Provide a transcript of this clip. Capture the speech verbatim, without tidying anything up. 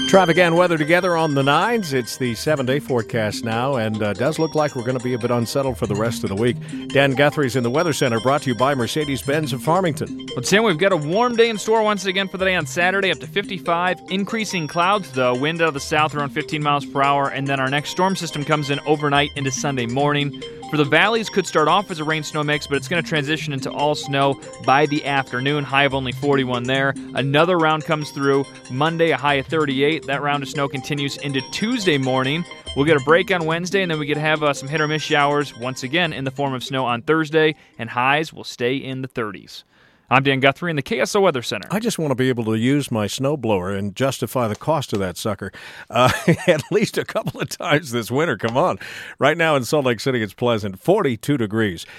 Traffic and weather together on the nines. It's the seven-day forecast now, and uh, does look like we're going to be a bit unsettled for the rest of the week. Dan Guthrie's in the Weather Center, brought to you by Mercedes-Benz of Farmington. Well, Tim, we've got a warm day in store once again for the day on Saturday, up to fifty-five. Increasing clouds, though. Wind out of the south around fifteen miles per hour, and then our next storm system comes in overnight into Sunday morning. For the valleys, could start off as a rain-snow mix, but it's going to transition into all snow by the afternoon. High of only forty-one there. Another round comes through Monday, a high of thirty-eight. That round of snow continues into Tuesday morning. We'll get a break on Wednesday, and then we could have uh, some hit-or-miss showers once again in the form of snow on Thursday, and highs will stay in the thirties. I'm Dan Guthrie in the K S O Weather Center. I just want to be able to use my snowblower and justify the cost of that sucker uh, at least a couple of times this winter. Come on. Right now in Salt Lake City, it's pleasant, forty-two degrees.